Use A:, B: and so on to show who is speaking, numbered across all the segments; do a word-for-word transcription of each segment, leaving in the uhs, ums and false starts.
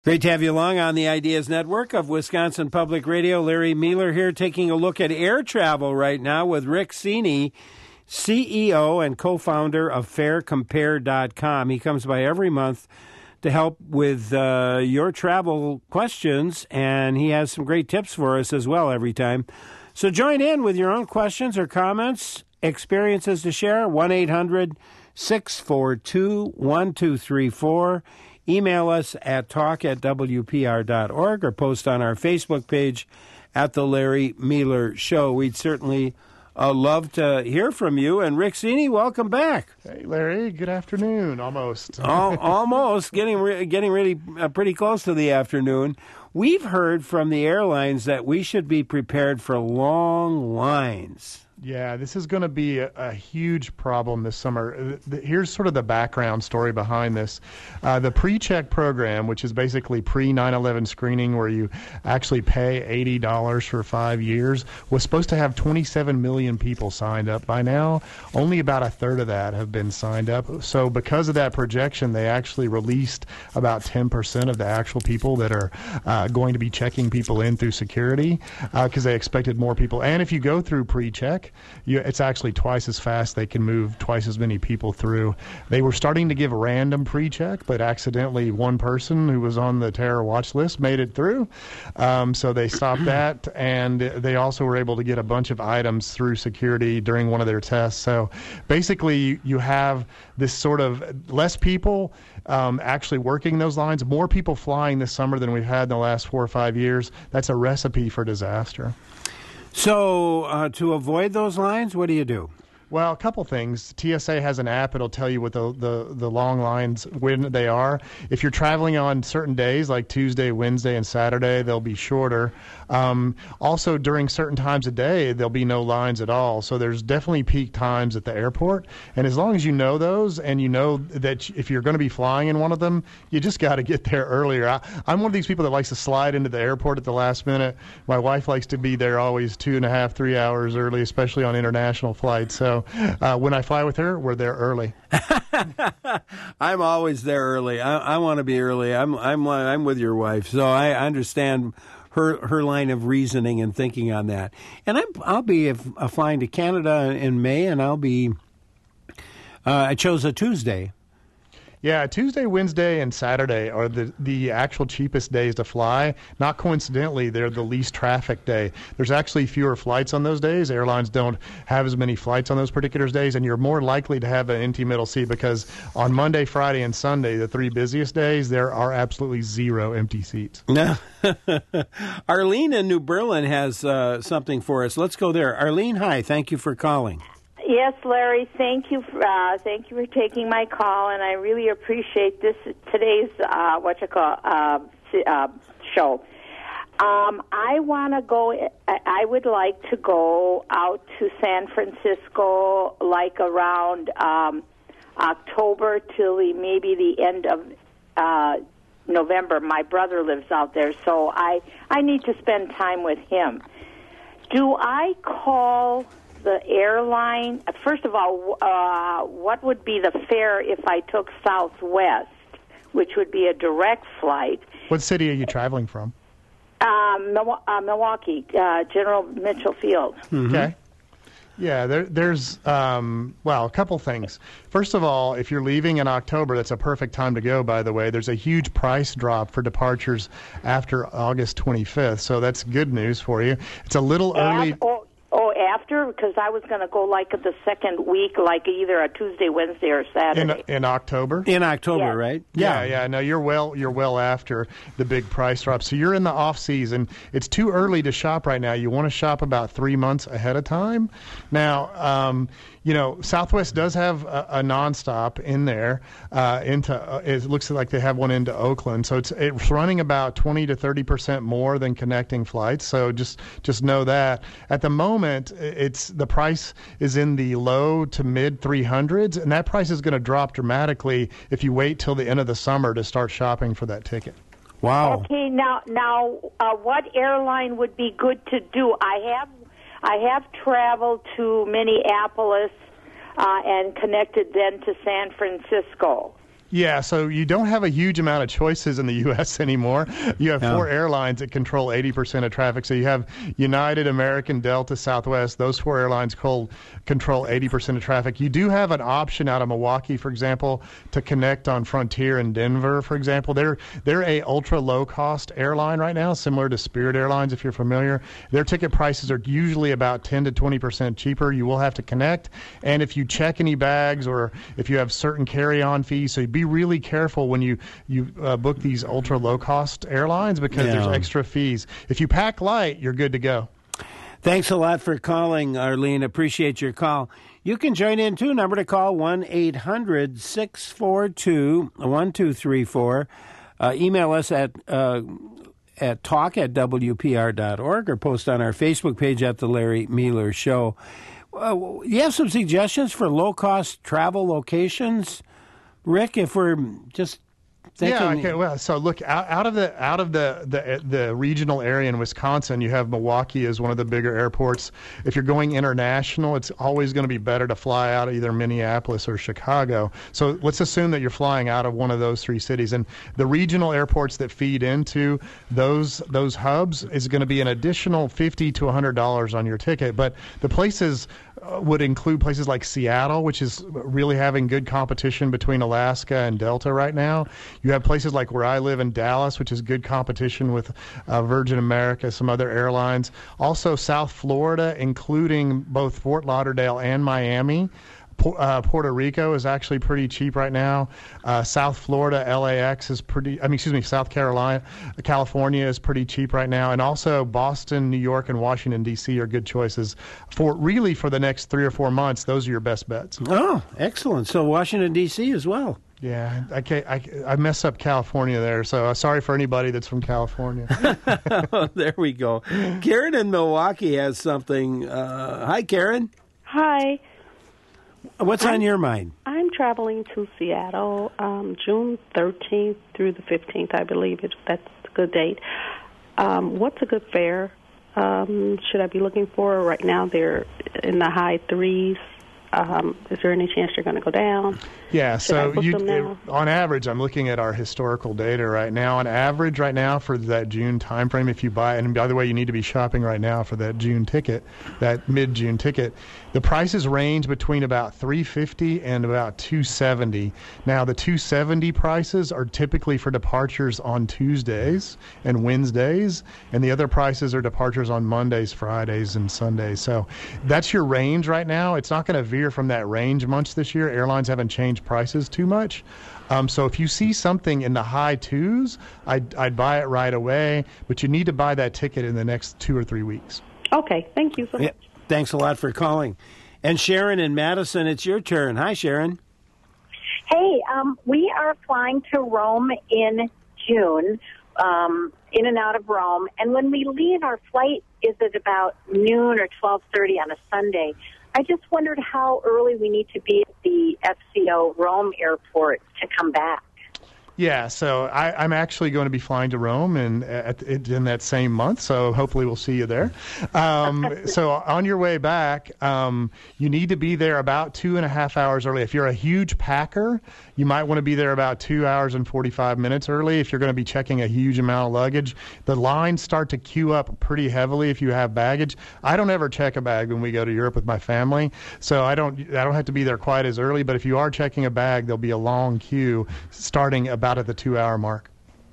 A: Great to have you along on the Ideas Network of Wisconsin Public Radio. Larry Mueller here taking a look at air travel right now with Rick Cini, C E O and co-founder of Fare Compare dot com. He comes by every month to help with uh, your travel questions, and he has some great tips for us as well every time. So join in with your own questions or comments, experiences to share, one eight hundred six four two one two three four. Email us at talk at W P R dot org or post on our Facebook page at The Larry Mueller Show. We'd certainly uh, love to hear from you. And Rick Cini, welcome back.
B: Hey, Larry. Good afternoon, almost.
A: Al- almost. Getting, re- getting really uh, pretty close to the afternoon. We've heard from the airlines that we should be prepared for long lines.
B: Yeah, this is going to be a, a huge problem this summer. Here's sort of the background story behind this. Uh, the pre-check program, which is basically pre nine eleven screening where you actually pay eighty dollars for five years, was supposed to have twenty-seven million people signed up. By now, only about a third of that have been signed up. So because of that projection, they actually released about ten percent of the actual people that are uh, going to be checking people in through security because uh, they expected more people. And if you go through pre-check, You, it's actually twice as fast. They can move twice as many people through. They were starting to give random pre-check, but accidentally one person who was on the terror watch list made it through. Um, so they stopped that, and they also were able to get a bunch of items through security during one of their tests. So basically, you, you have this sort of less people um, actually working those lines, more people flying this summer than we've had in the last four or five years. That's a recipe for disaster.
A: So uh, to avoid those lines, what do you do?
B: Well, a couple things. T S A has an app. It'll tell you what the, the, the long lines, when they are. If you're traveling on certain days, like Tuesday, Wednesday, and Saturday, they'll be shorter. Um, also, during certain times of day, there'll be no lines at all. So there's definitely peak times at the airport. And as long as you know those and you know that if you're going to be flying in one of them, you just got to get there earlier. I, I'm one of these people that likes to slide into the airport at the last minute. My wife likes to be there always two and a half, three hours early, especially on international flights. So Uh, when I fly with her, we're there early.
A: I'm always there early. I, I want to be early. I'm I'm I'm with your wife, so I understand her her line of reasoning and thinking on that. And I'm I'll be if, uh, flying to Canada in May, and I'll be. Uh, I chose a Tuesday.
B: Yeah, Tuesday, Wednesday, and Saturday are the, the actual cheapest days to fly. Not coincidentally, they're the least traffic day. There's actually fewer flights on those days. Airlines don't have as many flights on those particular days, and you're more likely to have an empty middle seat because on Monday, Friday, and Sunday, the three busiest days, there are absolutely zero empty seats.
A: No. Arlene in New Berlin has uh, something for us. Let's go there. Arlene, hi. Thank you for calling.
C: Yes, Larry, thank you for, uh, thank you for taking my call, and I really appreciate this today's uh, what you call uh, uh, show. Um, I want to go. I would like to go out to San Francisco, like around um, October till the, maybe the end of uh, November. My brother lives out there, so I I need to spend time with him. Do I call the airline? First of all, uh, what would be the fare if I took Southwest, which would be a direct flight?
B: What city are you traveling from?
C: Um, Mil- uh, Milwaukee, uh, General Mitchell Field.
B: Mm-hmm. Okay. Yeah, there, there's, um, well, a couple things. First of all, if you're leaving in October, that's a perfect time to go, by the way. There's a huge price drop for departures after August twenty-fifth, so that's good news for you. It's a little early.
C: Oh, oh, after? Because I was going to go like the second week, like either a Tuesday, Wednesday, or Saturday.
B: In, in October?
A: In October,
C: Yeah.
A: right?
B: Yeah, yeah. No, you're well. You're well after the big price drop. So you're in the off season. It's too early to shop right now. You want to shop about three months ahead of time. Now, um, you know, Southwest does have a, a nonstop in there. Uh, into uh, it looks like they have one into Oakland. So it's it's running about twenty to thirty percent more than connecting flights. So just just know that at the moment, it's the price is in the low to mid three hundreds, and that price is going to drop dramatically if you wait till the end of the summer to start shopping for that ticket.
A: Wow.
C: Okay, now, now, uh, what airline would be good to do? I have, I have traveled to Minneapolis uh, and connected then to San Francisco.
B: Yeah, so you don't have a huge amount of choices in the U S anymore. You have
A: No.
B: four airlines that control eighty percent of traffic. So you have United, American, Delta, Southwest. Those four airlines control, control eighty percent of traffic. You do have an option out of Milwaukee, for example, to connect on Frontier and Denver, for example. They're, they're a ultra low-cost airline right now, similar to Spirit Airlines, if you're familiar. Their ticket prices are usually about ten to twenty percent cheaper. You will have to connect. And if you check any bags or if you have certain carry-on fees, so be really careful when you you uh, book these ultra low cost airlines because
A: Yeah.
B: there's extra fees. If you pack light, you're good to go.
A: Thanks a lot for calling, Arlene. Appreciate your call. You can join in too. Number to call one eight hundred six four two one two three four. Uh, email us at uh, at talk at w p r dot org or post on our Facebook page at The Larry Mealer Show. Uh, you have some suggestions for low cost travel locations, Rick? If we're just thinking,
B: Yeah, okay. Well, so look out, out of the out of the, the the regional area in Wisconsin, you have Milwaukee as one of the bigger airports. If you're going international, it's always going to be better to fly out of either Minneapolis or Chicago. So let's assume that you're flying out of one of those three cities, and the regional airports that feed into those those hubs is going to be an additional fifty to a hundred dollars on your ticket. But the places uh, would include places like Seattle, which is really having good competition between Alaska and Delta right now. You have places like where I live in Dallas, which is good competition with uh, Virgin America, some other airlines. Also South Florida, including both Fort Lauderdale and Miami. Uh, Puerto Rico is actually pretty cheap right now. Uh, South Florida, L A X is pretty, I mean, excuse me, South Carolina, California is pretty cheap right now. And also Boston, New York, and Washington, D C are good choices. For really for the next three or four months, those are your best bets.
A: oh, excellent. So Washington, D C as well.
B: Yeah, I, can't, I, I mess up California there, so uh, sorry for anybody that's from California.
A: There we go. Karen in Milwaukee has something. Uh, hi, Karen.
D: Hi.
A: What's
D: I'm,
A: on your mind?
D: I'm traveling to Seattle um, June thirteenth through the fifteenth, I believe. It, that's a good date. Um, what's a good fare? Um, should I be looking for? Right now they're in the high threes. Um, is there any chance you're going to go down?
B: Yeah,
D: Should I
B: so
D: book
B: you,
D: them now?
B: on average, I'm looking at our historical data right now. On average, right now for that June time frame, if you buy, and by the way, you need to be shopping right now for that June ticket, that mid-June ticket. The prices range between about three hundred fifty dollars and about two hundred seventy dollars. Now, the two hundred seventy dollars prices are typically for departures on Tuesdays and Wednesdays, and the other prices are departures on Mondays, Fridays, and Sundays. So that's your range right now. It's not going to veer from that range much this year. Airlines haven't changed prices too much. Um, so if you see something in the high twos, I'd, I'd buy it right away, but you need to buy that ticket in the next two or three weeks.
D: Okay, thank you so much.
A: Yeah, thanks a lot for calling. And Sharon in Madison, it's your turn. Hi, Sharon.
E: Hey, um, we are flying to Rome in June, um, in and out of Rome. And when we leave, our flight is at about noon or twelve thirty on a Sunday. I just wondered how early we need to be at the F C O Rome airport to come back.
B: Yeah, so I, I'm actually going to be flying to Rome in, at, in that same month, so hopefully we'll see you there. Um, so on your way back, um, you need to be there about two and a half hours early. If you're a huge packer, you might want to be there about two hours and forty-five minutes early. If you're going to be checking a huge amount of luggage, the lines start to queue up pretty heavily if you have baggage. I don't ever check a bag when we go to Europe with my family, so I don't I don't have to be there quite as early. But if you are checking a bag, there'll be a long queue starting about at the two-hour mark.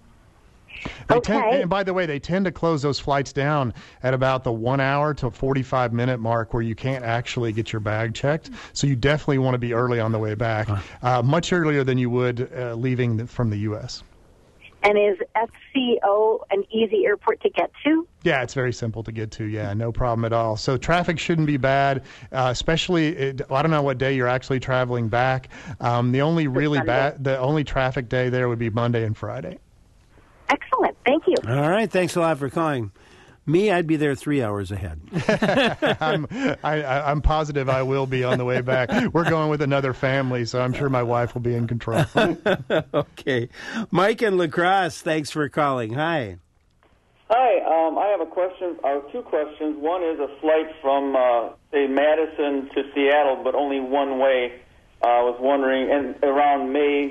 B: They
E: Okay.
B: tend, and by the way, they tend to close those flights down at about the one hour to forty-five minute mark where you can't actually get your bag checked. So you definitely want to be early on the way back, uh, much earlier than you would uh, leaving the, from the U S.
E: And is F C O an easy airport to get to?
B: Yeah, it's very simple to get to. Yeah, no problem at all. So traffic shouldn't be bad, uh, especially, it, I don't know what day you're actually traveling back. Um, the only really
E: Sunday.
B: bad, the only traffic day there would be Monday and Friday.
E: Excellent. Thank you.
A: All right, thanks a lot for calling. Me, I'd be there three hours ahead.
B: I'm, I, I, I'm positive I will be on the way back. We're going with another family, so I'm sure my wife will be in control.
A: Okay. Mike and La Crosse, thanks for calling. Hi.
F: Hi, um, I have a question, or two questions. One is a flight from, uh, say, Madison to Seattle, but only one way. Uh, I was wondering, and around May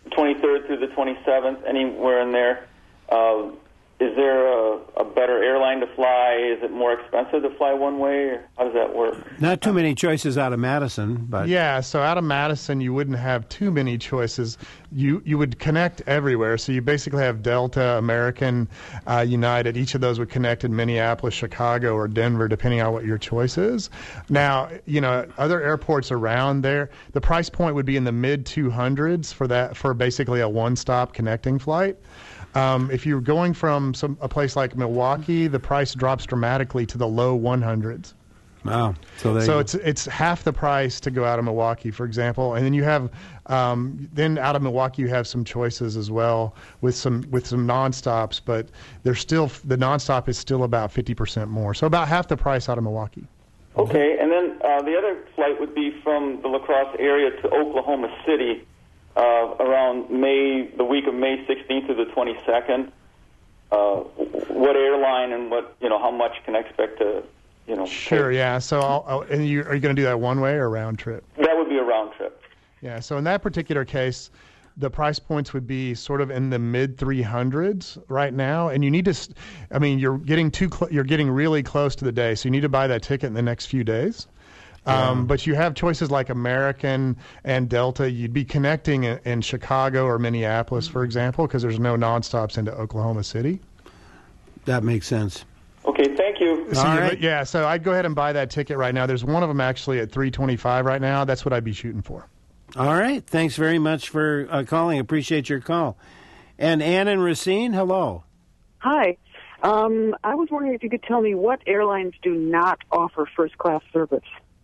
F: twenty-third through the twenty-seventh, anywhere in there. Uh, is there a, a better airline to fly? Is it more expensive to fly one way? Or how does that work?
A: Not too many choices out of Madison, but
B: yeah. So out of Madison, you wouldn't have too many choices. You you would connect everywhere. So you basically have Delta, American, uh, United. Each of those would connect in Minneapolis, Chicago, or Denver, depending on what your choice is. Now, you know, other airports around there, the price point would be in the mid two hundreds for that for basically a one-stop connecting flight. Um, if you're going from some a place like Milwaukee, the price drops dramatically to the low one hundreds.
A: Wow! So, there
B: so
A: you
B: it's it's half the price to go out of Milwaukee, for example, and then you have um, then out of Milwaukee you have some choices as well with some with some nonstops, but they're still the nonstop is still about fifty percent more, so about half the price out of Milwaukee.
F: Okay, and then uh, the other flight would be from the La Crosse area to Oklahoma City. Uh, around May, the week of May sixteenth to the twenty-second, uh, what airline and what you know, how much can I expect to, you know?
B: Sure,
F: pay?
B: yeah. So, I'll, I'll, and you are you going to do that one way or round trip?
F: That would be a round trip.
B: Yeah. So in that particular case, the price points would be sort of in the mid three hundreds right now, and you need to. I mean, you're getting too. Cl- you're getting really close to the day, so you need to buy that ticket in the next few days. Um, but you have choices like American and Delta. You'd be connecting in, in Chicago or Minneapolis, for example, because there's no nonstops into Oklahoma City.
A: That makes sense.
F: Okay, thank you.
B: So
A: All
B: you,
A: right.
B: Yeah, so I'd go ahead and buy that ticket right now. There's one of them actually at three twenty-five right now. That's what I'd be shooting for.
A: All right. Thanks very much for uh, calling. Appreciate your call. And Ann and Racine, hello.
G: Hi. Um, I was wondering if you could tell me what airlines do not offer first-class service.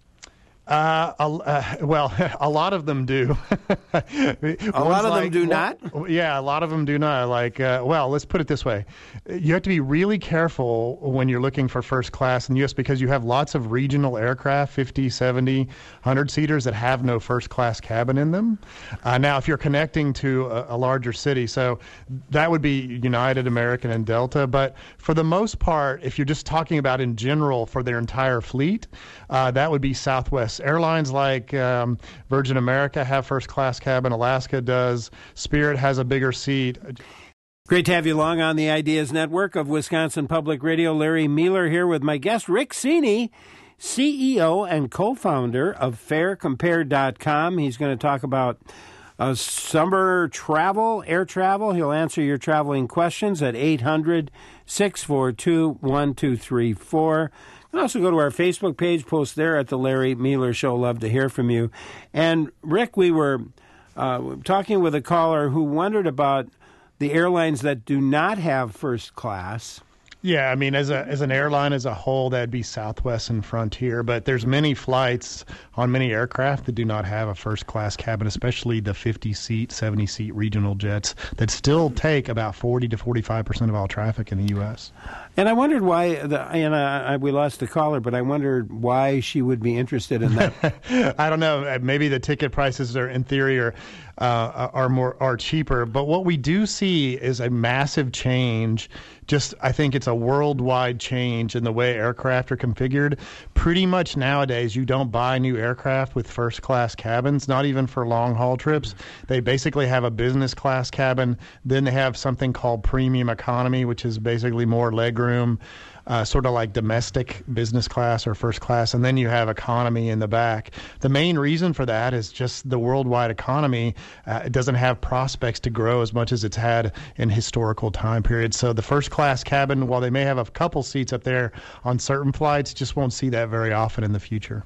B: Uh, uh, well, a lot of them do.
A: a lot of
B: like,
A: them do
B: well,
A: not?
B: Yeah, a lot of them do not. Like, uh, well, let's put it this way. You have to be really careful when you're looking for first class in the U S because you have lots of regional aircraft, fifty, seventy, one hundred seaters that have no first class cabin in them. Uh, now, if you're connecting to a, a larger city, so that would be United, American, and Delta. But for the most part, if you're just talking about in general for their entire fleet, uh, that would be Southwest. Airlines like um, Virgin America have first-class cabin. Alaska does. Spirit has a bigger seat.
A: Great to have you along on the Ideas Network of Wisconsin Public Radio. Larry Mueller here with my guest, Rick Cini, C E O and co-founder of Fare Compare dot com. He's going to talk about uh, summer travel, air travel. He'll answer your traveling questions at eight hundred, six four two, one two three four. You can also go to our Facebook page, post there at the Larry Mueller Show. Love to hear from you. And Rick, we were uh, talking with a caller who wondered about the airlines that do not have first class.
B: Yeah, I mean, as a as an airline as a whole, that'd be Southwest and Frontier. But there's many flights on many aircraft that do not have a first class cabin, especially the fifty seat, seventy seat regional jets that still take about forty to forty-five percent of all traffic in the U S.
A: And I wondered why, the, and I, we lost the caller, but I wondered why she would be interested in that.
B: I don't know. Maybe the ticket prices are, in theory, are, uh, are more are cheaper. But what we do see is a massive change. Just, I think it's a worldwide change in the way aircraft are configured. Pretty much nowadays, you don't buy new aircraft with first-class cabins, not even for long-haul trips. They basically have a business class cabin. Then they have something called premium economy, which is basically more legroom, uh, sort of like domestic business class or first class. And then you have economy in the back. The main reason for that is just the worldwide economy. Uh, it doesn't have prospects to grow as much as it's had in historical time periods. So the first class cabin, while they may have a couple seats up there on certain flights, just won't see that very often in the future.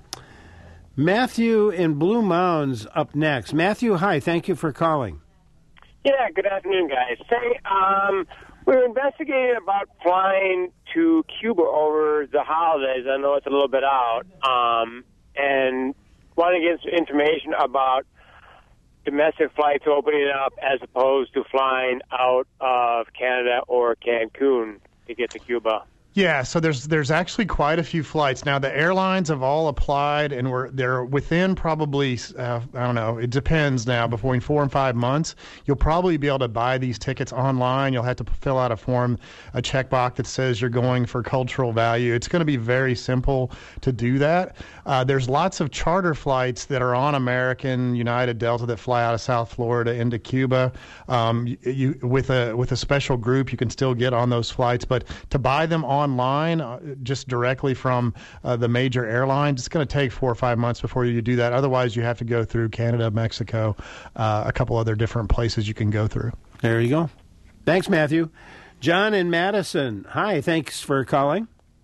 A: Matthew in Blue Mounds up next. Matthew, hi. Thank you for calling.
H: Yeah, good afternoon, guys. Say, um, we were investigating about flying to Cuba over the holidays. I know it's a little bit out, um, and want to get some information about domestic flights opening up as opposed to flying out of Canada or Cancun to get to Cuba.
B: Yeah, so there's there's actually quite a few flights now. The airlines have all applied, and we're they're within probably uh, I don't know. It depends now. Between four and five months, you'll probably be able to buy these tickets online. You'll have to fill out a form, a checkbox that says you're going for cultural value. It's going to be very simple to do that. Uh, there's lots of charter flights that are on American, United, Delta that fly out of South Florida into Cuba. Um, you, you with a with a special group, you can still get on those flights, but to buy them on online, uh, just directly from uh, the major airlines, it's going to take four or five months before you do that. Otherwise, you have to go through Canada, Mexico, uh, a couple other different places you can go through.
A: There you go. Thanks, Matthew. John in Madison. Hi, thanks for calling.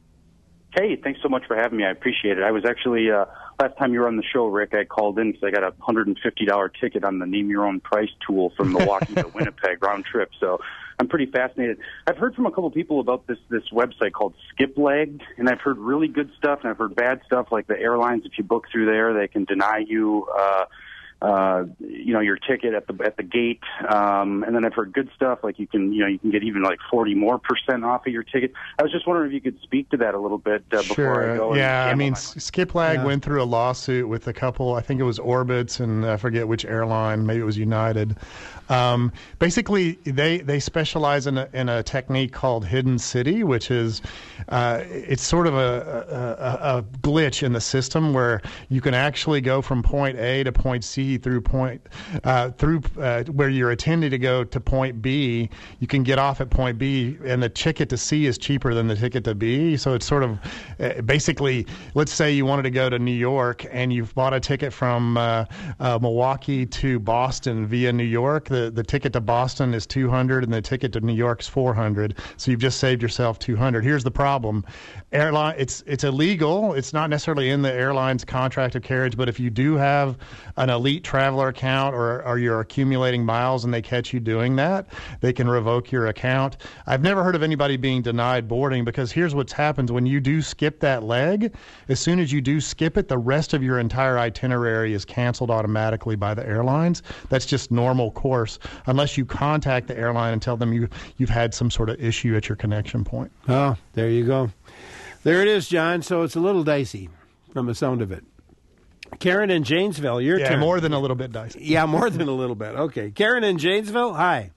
I: Hey, thanks so much for having me. I appreciate it. I was actually, uh, last time you were on the show, Rick, I called in because I got a one hundred fifty dollars ticket on the Name Your Own Price tool from Milwaukee to Winnipeg round trip. So I'm pretty fascinated. I've heard from a couple people about this this website called Skiplagged, and I've heard really good stuff, and I've heard bad stuff, like the airlines, if you book through there, they can deny you uh uh you know your ticket at the at the gate, um and then I've heard good stuff, like you can you know you can get even like forty more percent off of your ticket. I was just wondering if you could speak to that a little bit uh, before
B: sure.
I: I go.
B: Yeah, I mean, Skiplag yeah. went through a lawsuit with a couple. I think it was Orbitz, and I forget which airline. Maybe it was United. Um, basically, they they specialize in a, in a technique called Hidden City, which is uh, it's sort of a, a, a glitch in the system where you can actually go from point A to point C through point uh, through uh, where you're intending to go to point B. You can get off at point B, and the ticket to C is cheaper than the ticket to B. So it's sort of uh, basically, let's say you wanted to go to New York and you've bought a ticket from uh, uh, Milwaukee to Boston via New York. The, the ticket to Boston is two hundred and the ticket to New York is four hundred. So you've just saved yourself two hundred. Here's the problem. Airline, it's it's illegal. It's not necessarily in the airline's contract of carriage, but if you do have an elite traveler account, or, or you're accumulating miles and they catch you doing that, they can revoke your account. I've never heard of anybody being denied boarding, because here's what's happens when you do skip that leg. As soon as you do skip it, the rest of your entire itinerary is canceled automatically by the airlines. That's just normal course, unless you contact the airline and tell them you, you've had some sort of issue at your connection point.
A: Oh, there you go. There it is, John. So it's a little dicey from the sound of it. Karen in Janesville, your
B: yeah,
A: turn.
B: more than a little bit dicey.
A: Yeah, more than a little bit. Okay. Karen in Janesville, hi.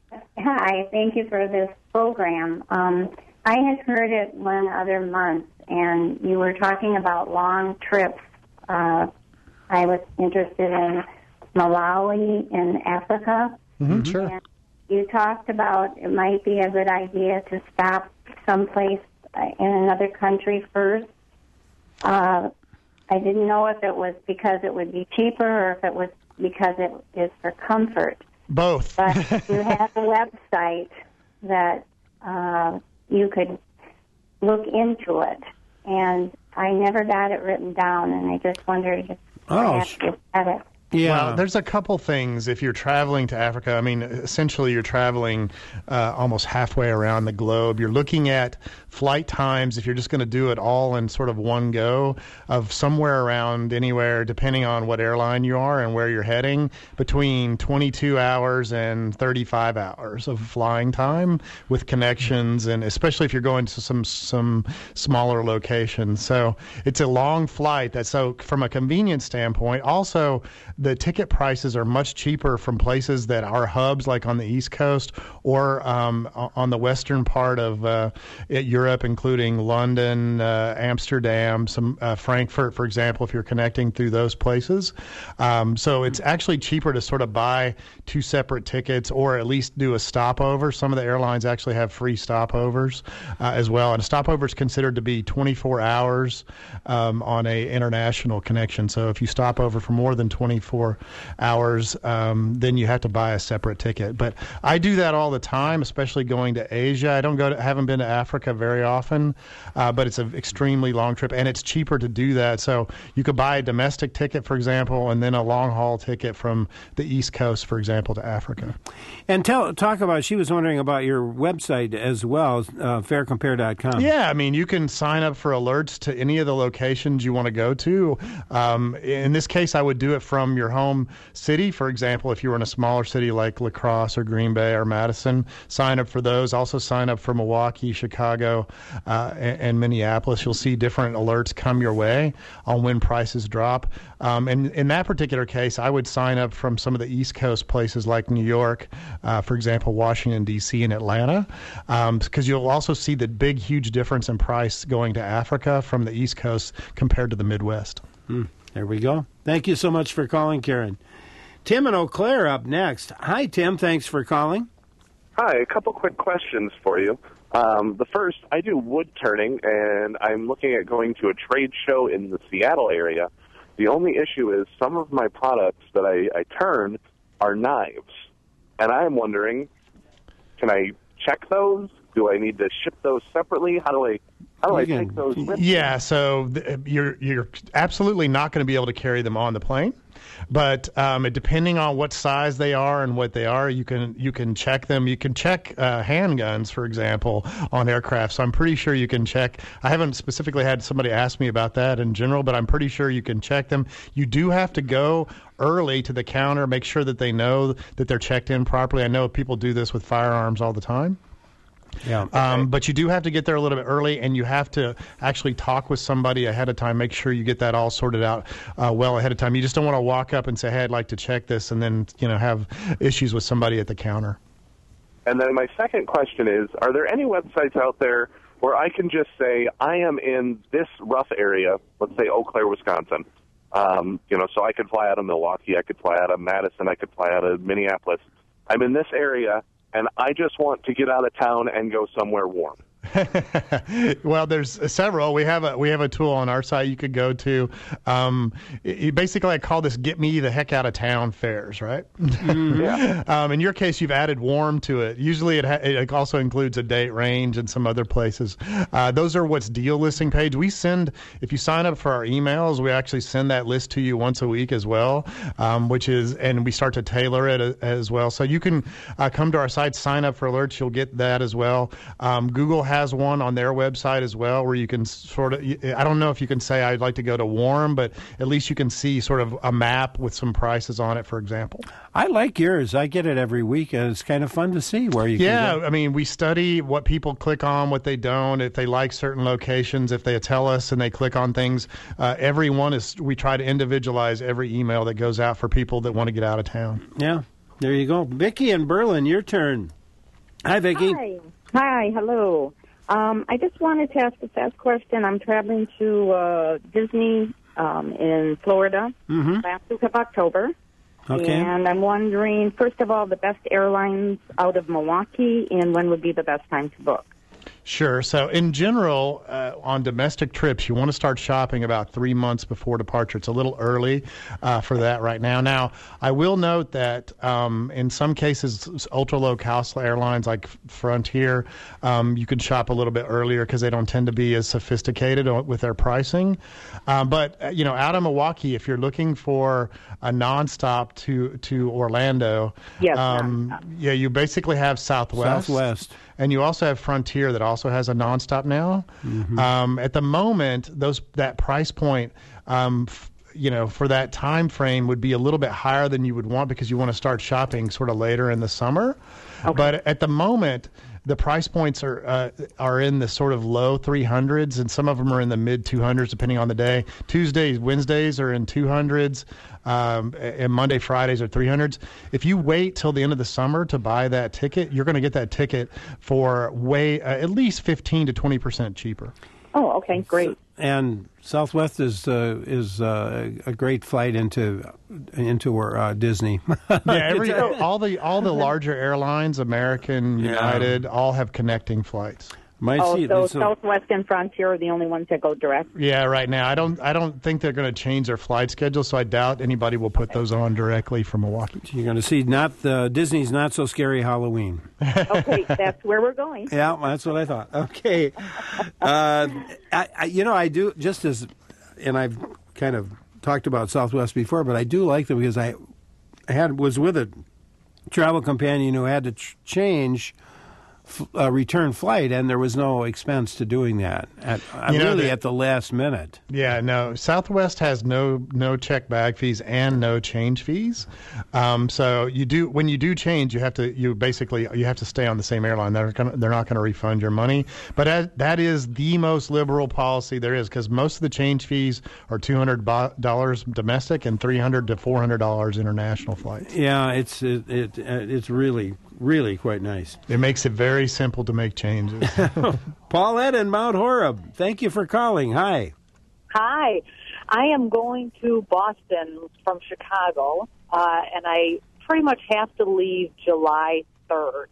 J: Hi, thank you for this program. Um, I had heard it one other month, and you were talking about long trips. Uh, I was interested in Malawi in Africa.
B: Mm-hmm, sure.
J: And you talked about it might be a good idea to stop someplace in another country first. Uh, I didn't know if it was because it would be cheaper or if it was because it is for comfort.
B: Both.
J: But you have a website that uh, you could look into it, and I never got it written down, and I just wondered if
A: oh,
J: I you had it.
B: Yeah. Well, there's a couple things. If you're traveling to Africa, I mean, essentially you're traveling uh, almost halfway around the globe. You're looking at flight times, if you're just going to do it all in sort of one go, of somewhere around anywhere, depending on what airline you are and where you're heading, between twenty-two hours and thirty-five hours of flying time with connections, and especially if you're going to some some smaller locations. So it's a long flight. That so from a convenience standpoint, also the ticket prices are much cheaper from places that are hubs, like on the East Coast or um, on the western part of uh, Europe, including London, uh, Amsterdam, some uh, Frankfurt, for example, if you're connecting through those places. Um, so it's actually cheaper to sort of buy two separate tickets, or at least do a stopover. Some of the airlines actually have free stopovers uh, as well. And a stopover is considered to be twenty-four hours um, on a international connection. So if you stop over for more than twenty-four hours, um, then you have to buy a separate ticket. But I do that all the time, especially going to Asia. I don't go to, haven't been to Africa very often, uh, but it's an extremely long trip, and it's cheaper to do that. So you could buy a domestic ticket, for example, and then a long haul ticket from the East Coast, for example, to Africa.
A: And tell talk about, she was wondering about your website as well, uh, fare compare dot com.
B: Yeah, I mean, you can sign up for alerts to any of the locations you want to go to. Um, in this case, I would do it from from your home city. For example, if you were in a smaller city like La Crosse or Green Bay or Madison, sign up for those. Also sign up for Milwaukee, Chicago, uh, and, and Minneapolis. You'll see different alerts come your way on when prices drop. Um, and in that particular case, I would sign up from some of the East Coast places like New York, uh, for example, Washington, D C and Atlanta, um, because you'll also see the big, huge difference in price going to Africa from the East Coast compared to the Midwest.
A: Hmm. There we go. Thank you so much for calling, Karen. Tim in Eau Claire up next. Hi, Tim. Thanks for calling.
K: Hi, a couple quick questions for you. Um, the first, I do wood turning, and I'm looking at going to a trade show in the Seattle area. The only issue is some of my products that I, I turn are knives. And I'm wondering, can I check those? Do I need to ship those separately? How do I how do I take those with me?
B: Yeah, so th- you're you're absolutely not going to be able to carry them on the plane. But um, depending on what size they are and what they are, you can you can check them. You can check uh, handguns, for example, on aircraft. So I'm pretty sure you can check. I haven't specifically had somebody ask me about that in general, but I'm pretty sure you can check them. You do have to go early to the counter, make sure that they know that they're checked in properly. I know people do this with firearms all the time.
A: Yeah.
B: Okay. Um, but you do have to get there a little bit early, and you have to actually talk with somebody ahead of time. Make sure you get that all sorted out uh, well ahead of time. You just don't want to walk up and say, "Hey, I'd like to check this," and then you know have issues with somebody at the counter.
K: And then my second question is: are there any websites out there where I can just say I am in this rough area? Let's say Eau Claire, Wisconsin. Um, you know, so I could fly out of Milwaukee, I could fly out of Madison, I could fly out of Minneapolis. I'm in this area, and I just want to get out of town and go somewhere warm.
B: Well, there's several. We have a we have a tool on our site you could go to. Um, it, basically, I call this "Get Me the Heck Out of Town" fairs, right?
K: Mm-hmm. Yeah.
B: Um, in your case, you've added warm to it. Usually, it, ha- it also includes a date range and some other places. Uh, those are what's deal listing page. We send if you sign up for our emails, we actually send that list to you once a week as well, um, which is and we start to tailor it a, as well. So you can uh, come to our site, sign up for alerts. You'll get that as well. Um, Google has has one on their website as well where you can sort of, I don't know if you can say I'd like to go to warm, but at least you can see sort of a map with some prices on it, for example.
A: I like yours. I get it every week, and it's kind of fun to see where you
B: yeah,
A: can go.
B: I mean, we study what people click on, what they don't, if they like certain locations, if they tell us and they click on things. Uh, every one is, we try to individualize every email that goes out for people that want to get out of town.
A: Yeah, there you go. Vicki in Berlin, your turn. Hi, Vicki.
L: Hi. Hi, hello. Um, I just wanted to ask a fast question. I'm traveling to uh, Disney um, in Florida
A: mm-hmm.
L: last week of October.
A: Okay.
L: And I'm wondering, first of all, the best airlines out of Milwaukee, and when would be the best time to book?
B: Sure. So in general, uh, on domestic trips, you want to start shopping about three months before departure. It's a little early uh, for that right now. Now, I will note that um, in some cases, ultra-low-cost airlines like Frontier, um, you can shop a little bit earlier because they don't tend to be as sophisticated with their pricing. Um, but, you know, out of Milwaukee, if you're looking for a nonstop to, to Orlando,
L: yes,
B: um, yeah, you basically have Southwest.
A: Southwest.
B: And you also have Frontier that also has a nonstop now. Mm-hmm. Um, at the moment, those that price point, um, f- you know, for that time frame would be a little bit higher than you would want because you want to start shopping sort of later in the summer. Okay. But at the moment, the price points are uh, are in the sort of low three hundreds, and some of them are in the mid two hundreds, depending on the day. Tuesdays, Wednesdays are in two hundreds, um, and Monday, Fridays are three hundreds. If you wait till the end of the summer to buy that ticket, you're going to get that ticket for way uh, at least fifteen to twenty percent cheaper.
L: Oh, okay, great.
A: And Southwest is uh, is uh, a great flight into into uh, Disney.
B: yeah, every, all the all the larger airlines, American, United, yeah. all have connecting flights.
A: Might
L: oh,
A: see,
L: so
A: so
L: Southwest and Frontier are the only ones that go direct?
B: Yeah, right now. I don't I don't think they're going to change their flight schedule, so I doubt anybody will put okay. those on directly from Milwaukee.
A: You're going to see not the Disney's Not So Scary Halloween.
L: Okay, that's where we're going.
A: Yeah, that's what I thought. Okay. uh, I, I, you know, I do, just as, and I've kind of talked about Southwest before, but I do like them because I, I had was with a travel companion who had to ch- change f- uh, return flight, and there was no expense to doing that. At, uh,
B: You know,
A: really
B: the-
A: at the last minute.
B: Yeah, no. Southwest has no no check bag fees and no change fees. Um, so you do when you do change, you have to you basically you have to stay on the same airline. They're gonna, they're not going to refund your money. But that, that is the most liberal policy there is, because most of the change fees are two hundred dollars domestic and three hundred to four hundred dollars international flights.
A: Yeah, it's it, it it's really really quite nice.
B: It makes it very simple to make changes.
A: Paulette in Mount Horeb, thank you for calling. Hi.
M: Hi. I am going to Boston from Chicago, uh, and I pretty much have to leave July third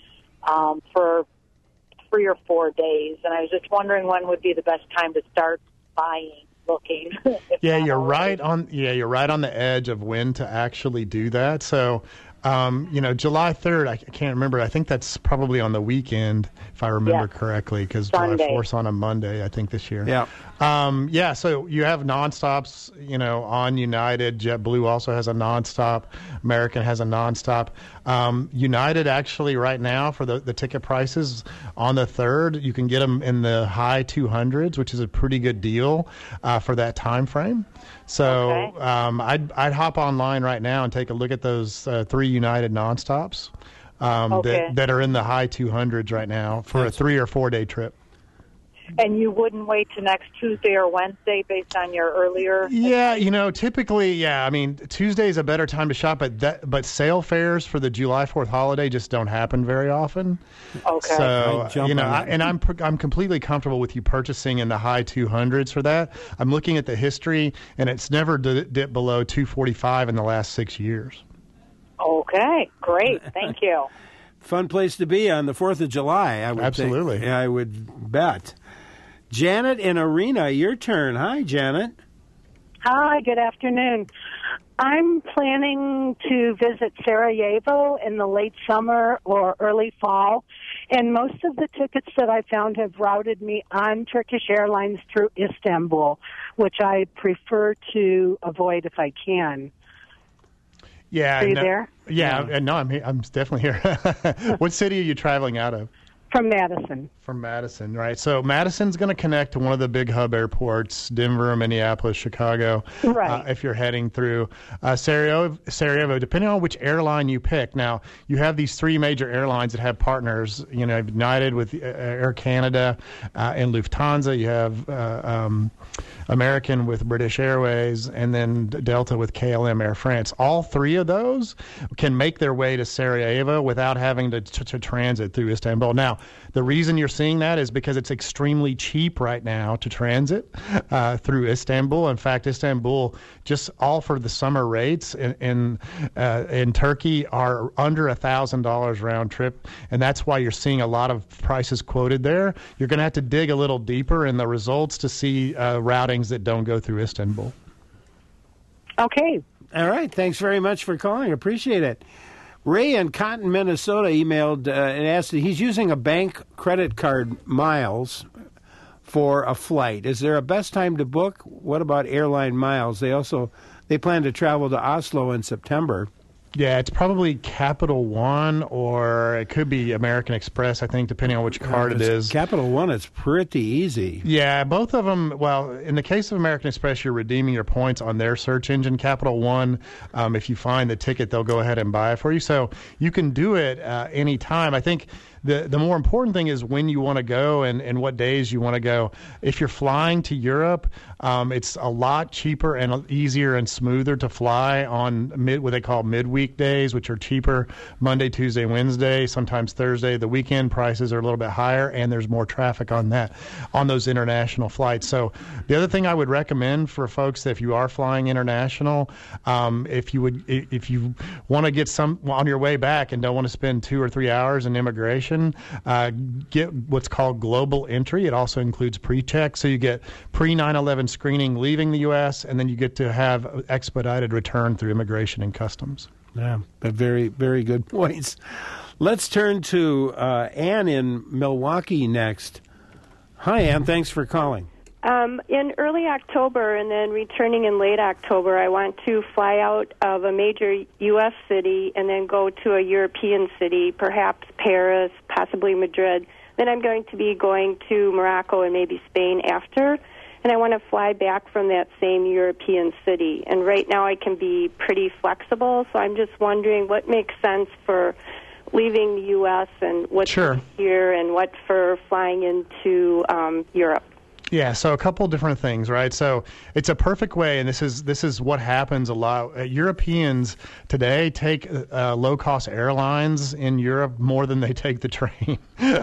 M: um, for three or four days. And I was just wondering when would be the best time to start buying, looking.
B: Yeah, you're right on. Yeah, you're right on the edge of when to actually do that. So, um, you know, July third. I can't remember. I think that's probably on the weekend, if I remember
M: Yeah.
B: correctly, because July
M: Sunday.
B: fourth's on a Monday, I think, this year.
A: Yeah.
B: Um, yeah. So you have nonstops. You know, on United, JetBlue also has a nonstop. American has a nonstop. Um, United actually right now for the, the ticket prices on the third, you can get them in the high two hundreds, which is a pretty good deal uh, for that time frame. So
M: Okay.
B: um, I'd I'd hop online right now and take a look at those uh, three United nonstops um,
M: Okay.
B: that that are in the high two hundreds right now for a three or four day trip.
M: And you wouldn't wait to next Tuesday or Wednesday based on your earlier...
B: Yeah, you know, typically, yeah. I mean, Tuesday is a better time to shop, but that, but sale fairs for the July fourth holiday just don't happen very often.
M: Okay.
B: So
A: I'd jump
B: you know,
A: on
B: I,
A: it.
B: and I'm pr- I'm completely comfortable with you purchasing in the high two hundreds for that. I'm looking at the history, and it's never d- dipped below two forty-five in the last six years.
M: Okay, great. Thank you.
A: Fun place to be on the fourth of July, I would
B: Absolutely.
A: think. I would bet. Janet in Arena, your turn. Hi, Janet.
N: Hi, good afternoon. I'm planning to visit Sarajevo in the late summer or early fall, and most of the tickets that I found have routed me on Turkish Airlines through Istanbul, which I prefer to avoid if I can.
B: Yeah.
N: Are you
B: no,
N: there?
B: Yeah. uh, No, I'm here. I'm definitely here. What city are you traveling out of?
N: From Madison.
B: From Madison, right? So Madison's going to connect to one of the big hub airports, Denver, Minneapolis, Chicago.
N: Right.
B: Uh, if you're heading through uh, Sarajevo, Sarajevo, depending on which airline you pick. Now, you have these three major airlines that have partners. You know, United with uh, Air Canada uh, and Lufthansa. You have uh, um, American with British Airways, and then Delta with K L M Air France. All three of those can make their way to Sarajevo without having to, to, to transit through Istanbul. Now, the reason you're seeing that is because it's extremely cheap right now to transit uh, through Istanbul. In fact, Istanbul, just all for the summer rates in in, uh, in Turkey are under a thousand dollars round trip, and that's why you're seeing a lot of prices quoted there. You're going to have to dig a little deeper in the results to see uh, routings that don't go through Istanbul.
N: Okay.
A: All right. Thanks very much for calling. Appreciate it. Ray in Cotton, Minnesota emailed uh, and asked that he's using a bank credit card miles for a flight. Is there a best time to book? What about airline miles? They also they plan to travel to Oslo in September.
B: Yeah, it's probably Capital One, or it could be American Express, I think, depending on which card
A: Uh,
B: it is.
A: Capital One, it's pretty easy.
B: Yeah, both of them. Well, in the case of American Express, you're redeeming your points on their search engine. Capital One, um, if you find the ticket, they'll go ahead and buy it for you. So you can do it uh, any time. I think the the more important thing is when you want to go and, and what days you want to go. If you're flying to Europe, um, it's a lot cheaper and easier and smoother to fly on mid what they call midweek days, which are cheaper Monday, Tuesday, Wednesday, sometimes Thursday. The weekend prices are a little bit higher, and there's more traffic on that on those international flights. So the other thing I would recommend for folks that if you are flying international, um, if you would if you want to get some on your way back and don't want to spend two or three hours in immigration, uh, get what's called global entry. It also includes pre-check, so you get pre nine eleven screening leaving the U S, and then you get to have expedited return through immigration and customs.
A: Yeah, but very, very good points. Let's turn to uh, Ann in Milwaukee next. Hi, Ann. Thanks for calling.
O: Um, in early October and then returning in late October, I want to fly out of a major U S city and then go to a European city, perhaps Paris, possibly Madrid. Then I'm going to be going to Morocco and maybe Spain after. And I want to fly back from that same European city. And right now I can be pretty flexible, so I'm just wondering what makes sense for leaving the U S and what's
B: Sure.
O: here and what for flying into um, Europe.
B: Yeah, so a couple different things, right? So it's a perfect way, and this is this is what happens a lot. Uh, Europeans today take uh, low-cost airlines in Europe more than they take the train.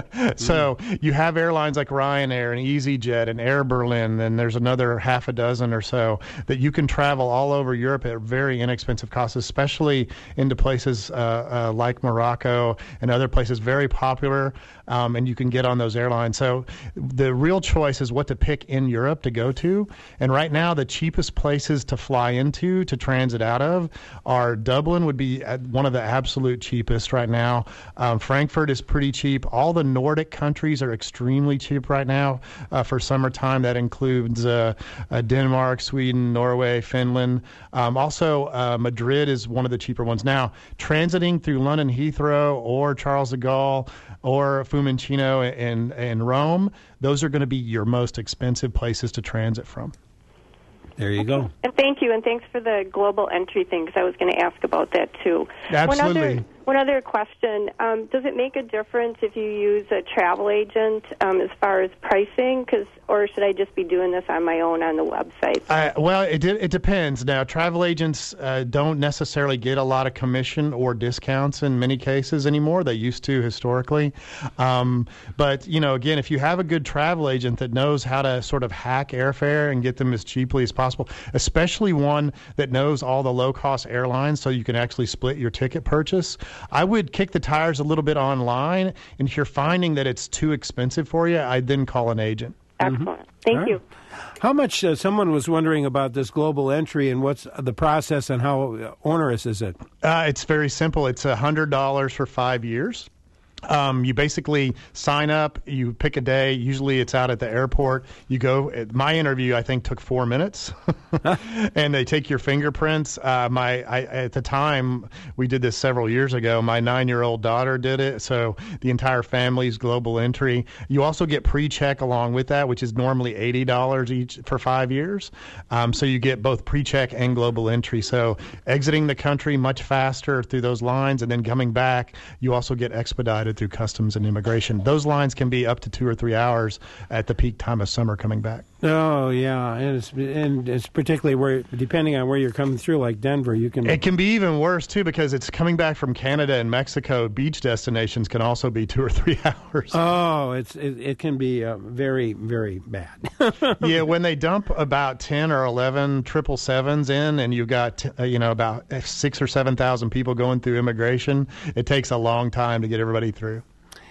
B: So you have airlines like Ryanair and EasyJet and Air Berlin, and there's another half a dozen or so that you can travel all over Europe at very inexpensive costs, especially into places uh, uh, like Morocco and other places, very popular, um, and you can get on those airlines. So the real choice is what to pick in Europe to go to. And right now, the cheapest places to fly into, to transit out of, are Dublin would be one of the absolute cheapest right now. Um, Frankfurt is pretty cheap. All the Nordic countries are extremely cheap right now uh, for summertime. That includes uh, uh, Denmark, Sweden, Norway, Finland. Um, also, uh, Madrid is one of the cheaper ones. Now, transiting through London Heathrow or Charles de Gaulle or Fiumicino in, in Rome, those are going to be your most expensive places to transit from.
A: There you go.
O: And thank you, and thanks for the global entry thing, because I was going to ask about that, too.
B: Absolutely.
O: One other, one other question. Um, does it make a difference if you use a travel agent um, as far as pricing, 'cause, or should I just be doing this on my own on the website?
B: Uh, well, it it depends. Now, travel agents uh, don't necessarily get a lot of commission or discounts in many cases anymore. They used to historically. Um, but, you know, again, if you have a good travel agent that knows how to sort of hack airfare and get them as cheaply as possible, especially one that knows all the low-cost airlines so you can actually split your ticket purchase, I would kick the tires a little bit online, and if you're finding that it's too expensive for you, I'd then call an agent.
O: Excellent. Thank
A: All right.
O: you.
A: How much, uh, someone was wondering about this global entry and what's the process and how onerous is it?
B: Uh, it's very simple. It's one hundred dollars for five years. Um, you basically sign up, you pick a day, usually it's out at the airport, you go, my interview I think took four minutes, and they take your fingerprints. Uh, my I, at the time, we did this several years ago, my nine-year-old daughter did it, so the entire family's global entry. You also get pre-check along with that, which is normally eighty dollars each for five years, um, so you get both pre-check and global entry. So exiting the country much faster through those lines, and then coming back, you also get expedited through customs and immigration. Those lines can be up to two or three hours at the peak time of summer coming back.
A: Oh, yeah, and it's, and it's particularly where, depending on where you're coming through, like Denver, you can...
B: It can be even worse, too, because it's coming back from Canada and Mexico. Beach destinations can also be two or three hours.
A: Oh, it's it, it can be uh, very, very bad.
B: Yeah, when they dump about ten or eleven triple sevens in, and you've got uh, you know about six or seven thousand people going through immigration, it takes a long time to get everybody through.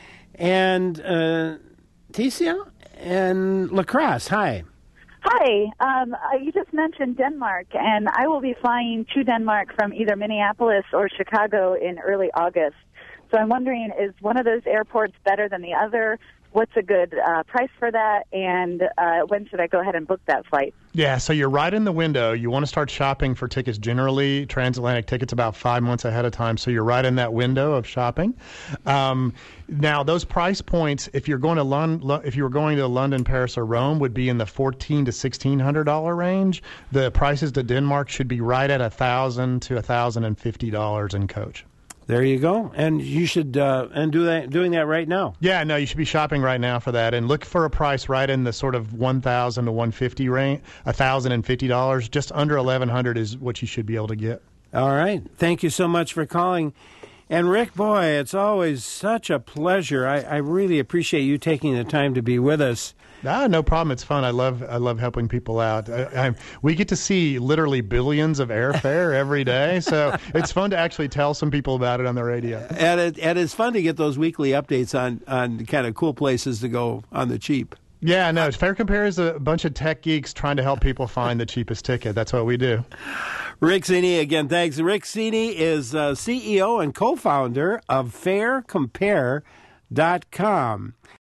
A: And uh, Ticia and La Crosse, hi.
P: Hi. Um, uh, you just mentioned Denmark, and I will be flying to Denmark from either Minneapolis or Chicago in early August. So I'm wondering, is one of those airports better than the other? What's a good uh, price for that, and uh, when should I go ahead and book that flight?
B: Yeah, so you're right in the window. You want to start shopping for tickets generally, transatlantic tickets, about five months ahead of time. So you're right in that window of shopping. Um, now, those price points, if you're going to Lon- if you were going to London, Paris, or Rome, would be in the fourteen to sixteen hundred dollar range. The prices to Denmark should be right at a thousand to a thousand and fifty dollars in coach.
A: There you go, and you should uh, and do that doing that right now.
B: Yeah, no, you should be shopping right now for that, and look for a price right in the sort of one thousand to one fifty range, a thousand and fifty dollars. Just under eleven hundred is what you should be able to get.
A: All right, thank you so much for calling, and Rick, boy, it's always such a pleasure. I, I really appreciate you taking the time to be with us.
B: Ah, no problem. It's fun. I love I love helping people out. I, I, we get to see literally billions of airfare every day, so it's fun to actually tell some people about it on the radio.
A: And, it, and it's fun to get those weekly updates on, on kind of cool places to go on the cheap.
B: Yeah, no, Fare Compare is a bunch of tech geeks trying to help people find the cheapest ticket. That's what we do.
A: Rick Cini, again, thanks. Rick Cini is uh, C E O and co-founder of Fare Compare dot com.